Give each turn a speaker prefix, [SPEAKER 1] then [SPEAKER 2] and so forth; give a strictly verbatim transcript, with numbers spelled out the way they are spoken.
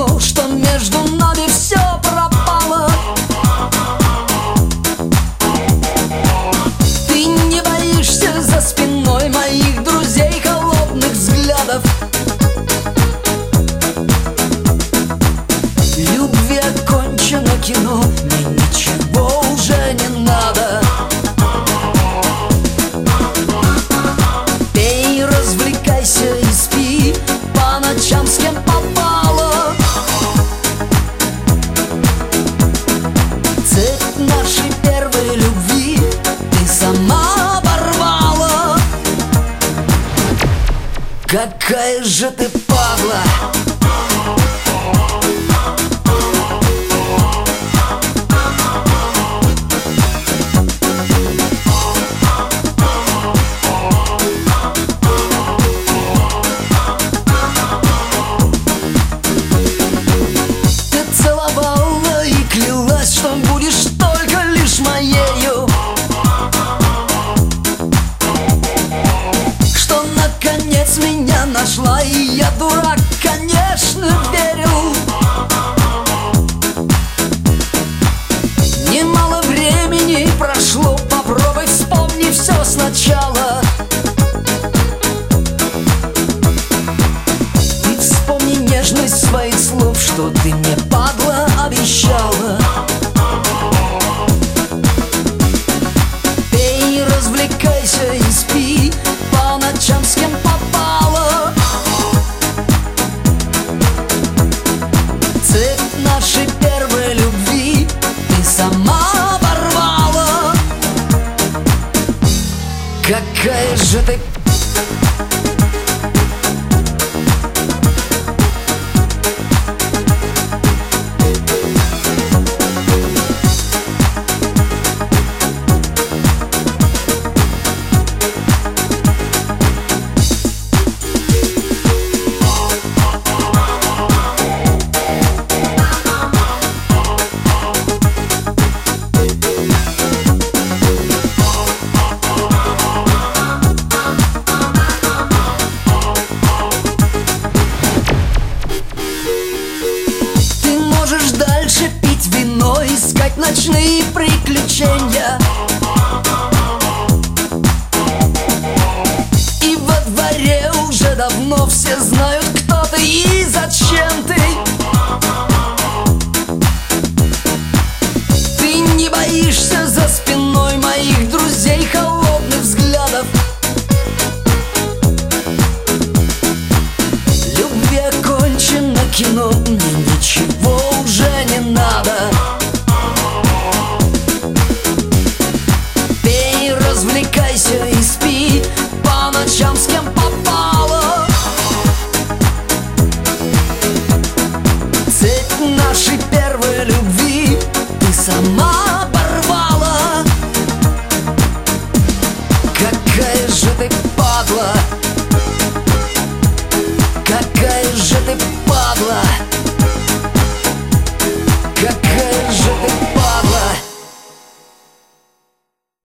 [SPEAKER 1] давно, что между нами все пропало. Ты не боишься за спиной моих друзей холодных взглядов. Любви окончено кино, мне ничего уже не надо. Пей, развлекайся и спи по ночам с кем попало. Цепь нашей первой любви ты сама оборвала. Какая же ты падла! Что будешь только лишь моею, что наконец меня нашла, и я, дурак, конечно, верил. Немало времени прошло, попробуй вспомни все сначала. И вспомни нежность своих слов, что ты мне, падла, обещала. Развлекайся и спи по ночам с кем попало. Цепь нашей первой любви ты сама оборвала. Какая же ты... Искать ночные приключения, и во дворе уже давно все знают, кто ты и зачем ты. Ты не боишься за спиной моих друзей холодных взглядов. Любви окончено кино, мне ничего уже не надо. Развлекайся и спи по ночам с кем попало. Цепь нашей первой любви ты сама оборвала. Какая же ты падла! Какая же ты падла!